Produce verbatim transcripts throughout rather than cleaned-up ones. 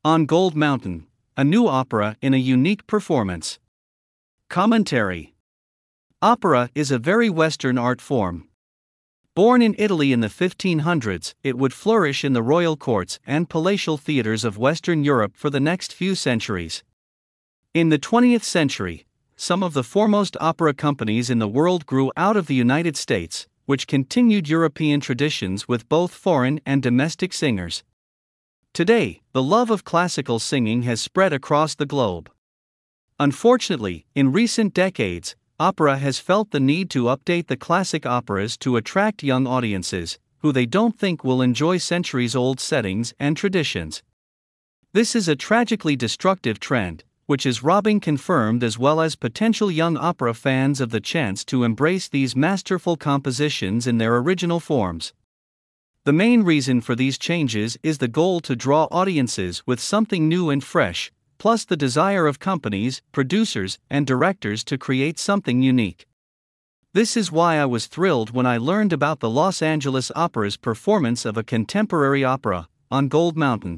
On Gold Mountain, a new opera in a unique performance. Commentary. Opera is a very Western art form. Born in Italy in the fifteen hundreds, it would flourish in the royal courts and palatial theaters of Western Europe for the next few centuries. In the twentieth century, some of the foremost opera companies in the world grew out of the United States, which continued European traditions with both foreign and domestic singers. Today, the love of classical singing has spread across the globe. Unfortunately, in recent decades, opera has felt the need to update the classic operas to attract young audiences, who they don't think will enjoy centuries-old settings and traditions. This is a tragically destructive trend, which is robbing confirmed as well as potential young opera fans of the chance to embrace these masterful compositions in their original forms. The main reason for these changes is the goal to draw audiences with something new and fresh, plus the desire of companies, producers, and directors to create something unique. This is why I was thrilled when I learned about the Los Angeles Opera's performance of a contemporary opera, On Gold Mountain.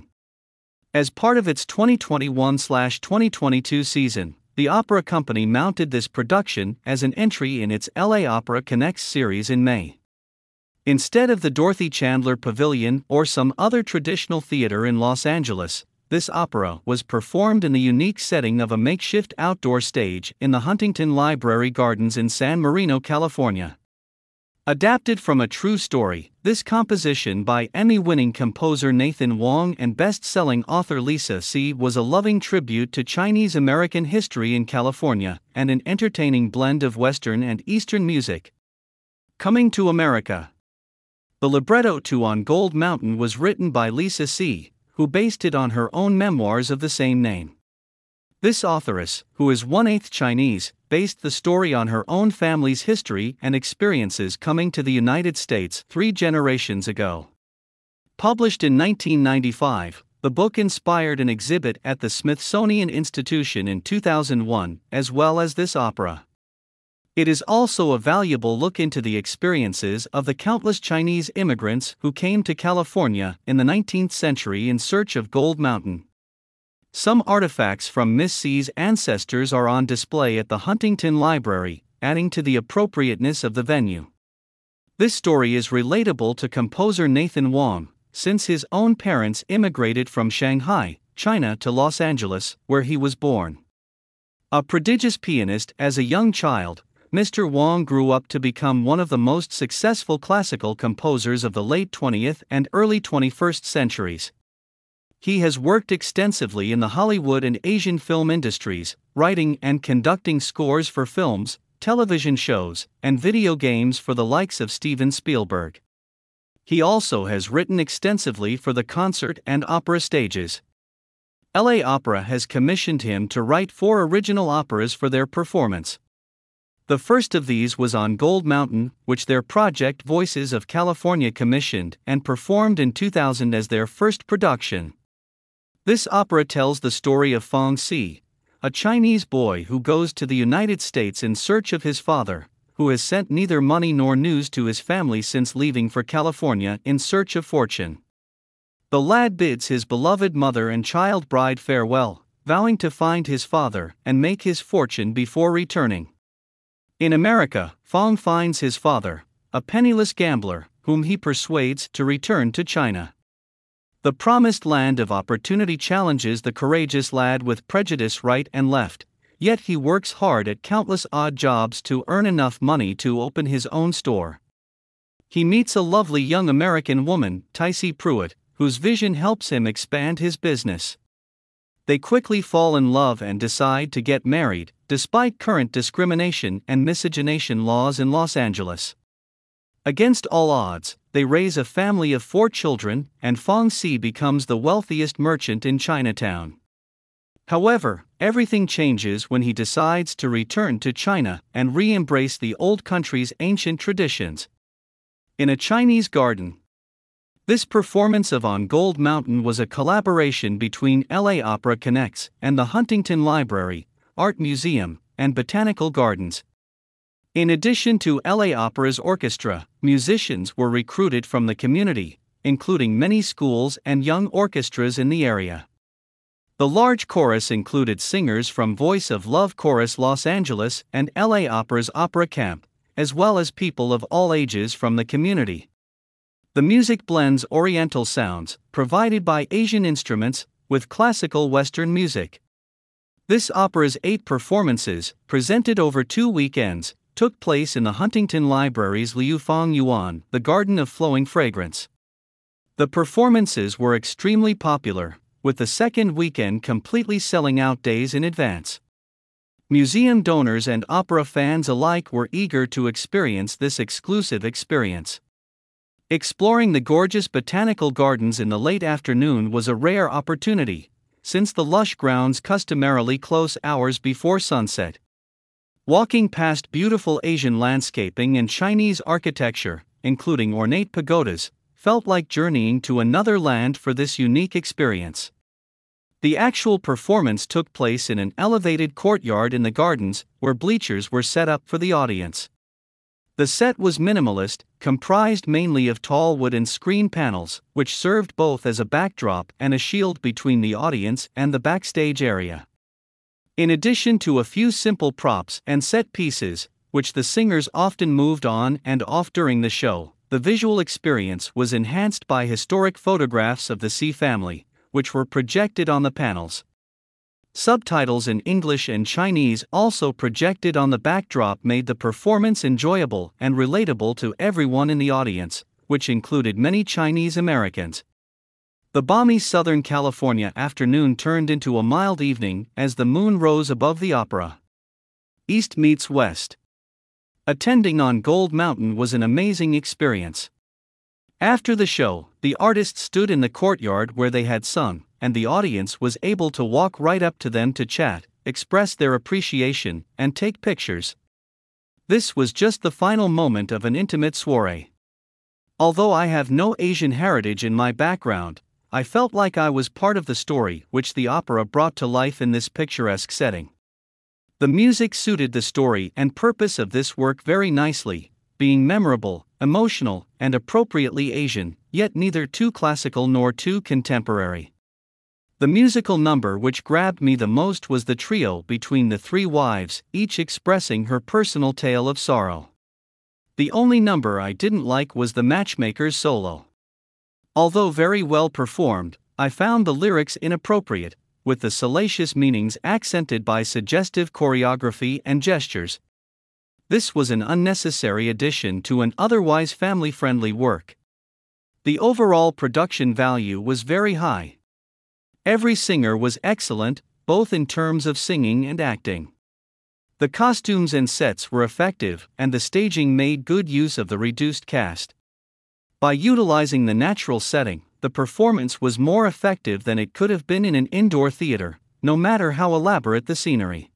As part of its twenty twenty-one twenty twenty-two season, the opera company mounted this production as an entry in its L A Opera Connects series in May. Instead of the Dorothy Chandler Pavilion or some other traditional theater in Los Angeles, this opera was performed in the unique setting of a makeshift outdoor stage in the Huntington Library Gardens in San Marino, California. Adapted from a true story, this composition by Emmy-winning composer Nathan Wang and best-selling author Lisa See was a loving tribute to Chinese-American history in California and an entertaining blend of Western and Eastern music. Coming to America. The libretto to On Gold Mountain was written by Lisa See, who based it on her own memoirs of the same name. This authoress, who is one-eighth Chinese, based the story on her own family's history and experiences coming to the United States three generations ago. Published in nineteen ninety-five, the book inspired an exhibit at the Smithsonian Institution in two thousand one, as well as this opera. It is also a valuable look into the experiences of the countless Chinese immigrants who came to California in the nineteenth century in search of Gold Mountain. Some artifacts from Miss See's ancestors are on display at the Huntington Library, adding to the appropriateness of the venue. This story is relatable to composer Nathan Wang, since his own parents immigrated from Shanghai, China to Los Angeles, where he was born. A prodigious pianist as a young child, Mister Wang grew up to become one of the most successful classical composers of the late twentieth and early twenty-first centuries. He has worked extensively in the Hollywood and Asian film industries, writing and conducting scores for films, television shows, and video games for the likes of Steven Spielberg. He also has written extensively for the concert and opera stages. L A Opera has commissioned him to write four original operas for their performance. The first of these was On Gold Mountain, which their project Voices of California commissioned and performed in two thousand as their first production. This opera tells the story of Fang Si, a Chinese boy who goes to the United States in search of his father, who has sent neither money nor news to his family since leaving for California in search of fortune. The lad bids his beloved mother and child bride farewell, vowing to find his father and make his fortune before returning. In America, Fang finds his father, a penniless gambler, whom he persuades to return to China. The promised land of opportunity challenges the courageous lad with prejudice right and left, yet he works hard at countless odd jobs to earn enough money to open his own store. He meets a lovely young American woman, Tycee Pruitt, whose vision helps him expand his business. They quickly fall in love and decide to get married, despite current discrimination and miscegenation laws in Los Angeles. Against all odds, they raise a family of four children, and Fang Si becomes the wealthiest merchant in Chinatown. However, everything changes when he decides to return to China and re-embrace the old country's ancient traditions. In a Chinese garden. This performance of On Gold Mountain was a collaboration between L A Opera Connects and the Huntington Library, Art Museum, and Botanical Gardens. In addition to L A Opera's orchestra, musicians were recruited from the community, including many schools and young orchestras in the area. The large chorus included singers from Voice of Love Chorus Los Angeles and L A Opera's Opera Camp, as well as people of all ages from the community. The music blends Oriental sounds, provided by Asian instruments, with classical Western music. This opera's eight performances, presented over two weekends, took place in the Huntington Library's Liufang Yuan, the Garden of Flowing Fragrance. The performances were extremely popular, with the second weekend completely selling out days in advance. Museum donors and opera fans alike were eager to experience this exclusive experience. Exploring the gorgeous botanical gardens in the late afternoon was a rare opportunity, since the lush grounds customarily close hours before sunset. Walking past beautiful Asian landscaping and Chinese architecture, including ornate pagodas, felt like journeying to another land for this unique experience. The actual performance took place in an elevated courtyard in the gardens, where bleachers were set up for the audience. The set was minimalist, comprised mainly of tall wood and screen panels, which served both as a backdrop and a shield between the audience and the backstage area. In addition to a few simple props and set pieces, which the singers often moved on and off during the show, the visual experience was enhanced by historic photographs of the Xi family, which were projected on the panels. Subtitles in English and Chinese also projected on the backdrop made the performance enjoyable and relatable to everyone in the audience, which included many Chinese Americans. The balmy Southern California afternoon turned into a mild evening as the moon rose above the opera. East meets West. Attending on Gold Mountain was an amazing experience. After the show, the artists stood in the courtyard where they had sung, and the audience was able to walk right up to them to chat, express their appreciation, and take pictures. This was just the final moment of an intimate soiree. Although I have no Asian heritage in my background, I felt like I was part of the story which the opera brought to life in this picturesque setting. The music suited the story and purpose of this work very nicely, being memorable, emotional, and appropriately Asian, yet neither too classical nor too contemporary. The musical number which grabbed me the most was the trio between the three wives, each expressing her personal tale of sorrow. The only number I didn't like was the matchmaker's solo. Although very well performed, I found the lyrics inappropriate, with the salacious meanings accented by suggestive choreography and gestures. This was an unnecessary addition to an otherwise family-friendly work. The overall production value was very high. Every singer was excellent, both in terms of singing and acting. The costumes and sets were effective, and the staging made good use of the reduced cast. By utilizing the natural setting, the performance was more effective than it could have been in an indoor theater, no matter how elaborate the scenery.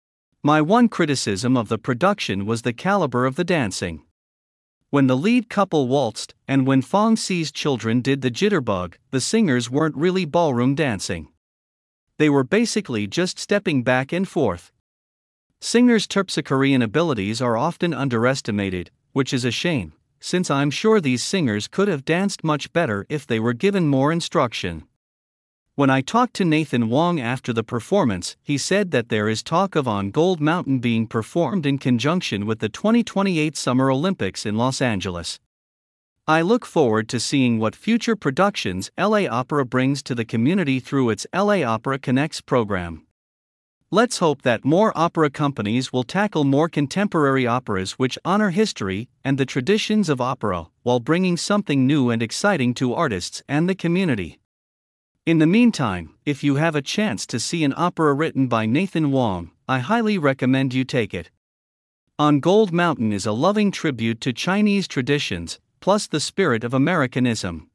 My one criticism of the production was the caliber of the dancing. When the lead couple waltzed, and when Fong Xi's children did the jitterbug, the singers weren't really ballroom dancing. They were basically just stepping back and forth. Singers' Terpsichorean abilities are often underestimated, which is a shame, since I'm sure these singers could have danced much better if they were given more instruction. When I talked to Nathan Wong after the performance, he said that there is talk of On Gold Mountain being performed in conjunction with the twenty twenty-eight Summer Olympics in Los Angeles. I look forward to seeing what future productions L A Opera brings to the community through its L A Opera Connects program. Let's hope that more opera companies will tackle more contemporary operas which honor history and the traditions of opera, while bringing something new and exciting to artists and the community. In the meantime, if you have a chance to see an opera written by Nathan Wong, I highly recommend you take it. On Gold Mountain is a loving tribute to Chinese traditions, plus the spirit of Americanism.